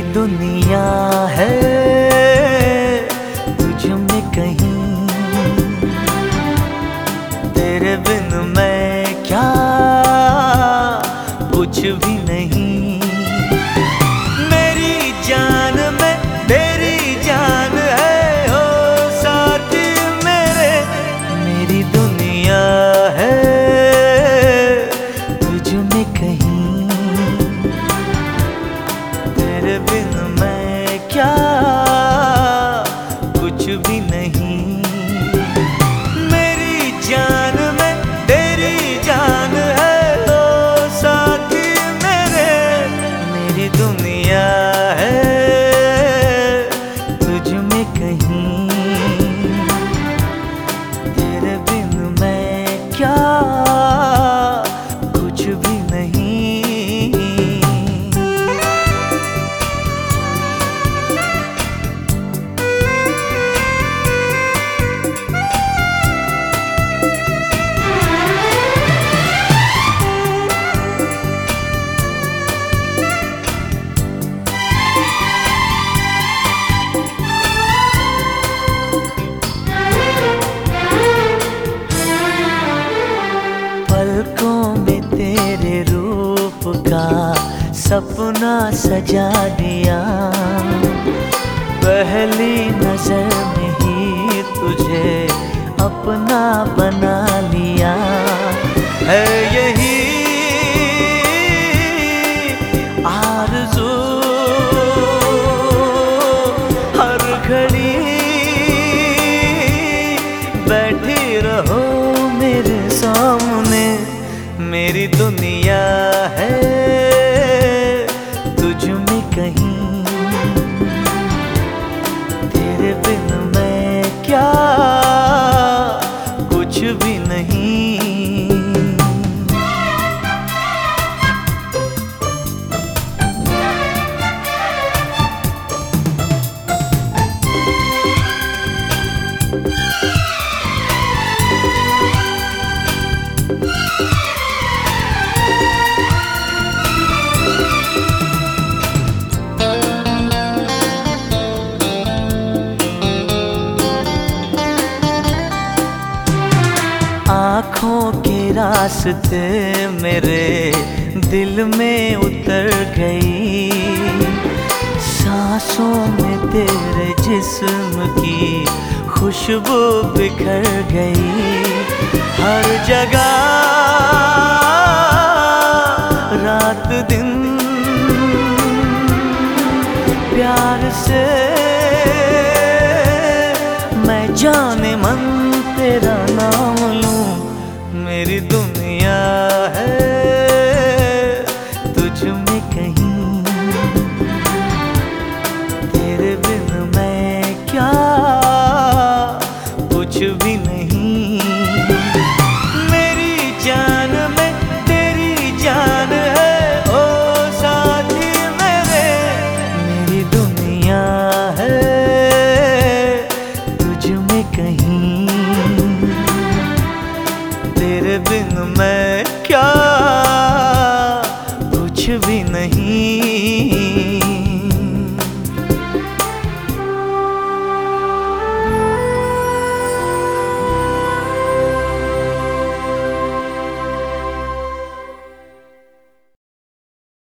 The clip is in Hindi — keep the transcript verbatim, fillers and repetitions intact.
दुनिया है तुझ में कहीं, तेरे बिन मैं क्या कुछ भी नहीं। मेरी जान में तेरी जान है ओ साथी मेरे, मेरी दुनिया है तुझ में कहीं, तेरे बिन मैं क्या कुछ भी नहीं। मेरी जान में तेरी जान है ओ साथी मेरे, मेरी दुनिया है तुझ में कहीं, तेरे बिन मैं क्या कुछ भी नहीं। पलकों में तेरे रूप का सपना सजा दिया, पहली नजर में ही तुझे अपना बना लिया। है यही आरज़ू हर घड़ी बैठी रहो मेरे सामने, मेरी दुनिया है तुझ में कहीं, तेरे बिन मैं क्या कुछ भी नहीं। आँखों के रास्ते मेरे दिल में उतर गई, सांसों में तेरे जिस्म की खुशबू बिखर गई। हर जगह रात दिन प्यार से मैं जाने मन तेरा नाम लूं, मेरी दुनिया है तुझ में कहीं, तेरे बिन मैं क्या कुछ भी नहीं। मेरी जान में तेरी जान है ओ साथी मेरे, मेरी दुनिया है तुझ में कहीं, तेरे बिन मैं क्या कुछ भी नहीं।